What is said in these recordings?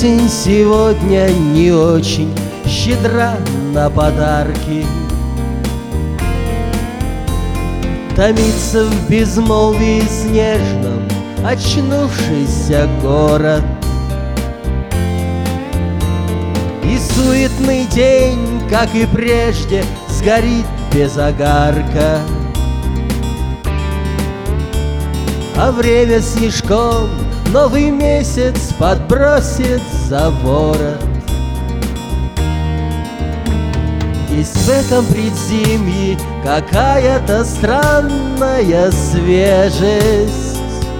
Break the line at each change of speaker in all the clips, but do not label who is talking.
Осень сегодня не очень щедра на подарки. Томится в безмолвии снежном очнувшийся город. И суетный день, как и прежде, сгорит без огарка. А время снежком новый месяц подбросит за ворот. Есть в этом предзимье какая-то странная свежесть,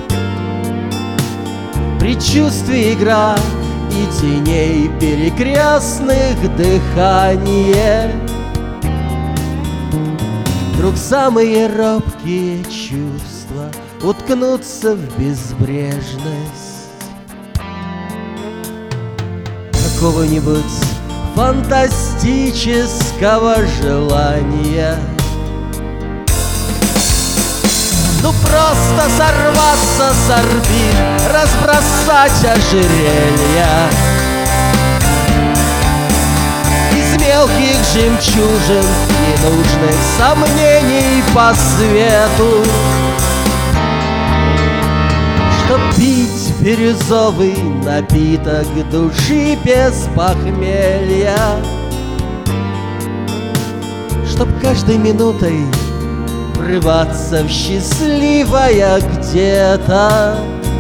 предчувствие, игра и теней перекрестных дыхание. Вдруг самые робкие чувства уткнутся в безбрежность какого-нибудь фантастического желания. Ну просто сорваться с орбит, разбросать ожерелья из мелких жемчужин, ненужных сомнений по свету, чтоб пить бирюзовый напиток души без похмелья, чтоб каждой минутой врываться в счастливое где-то.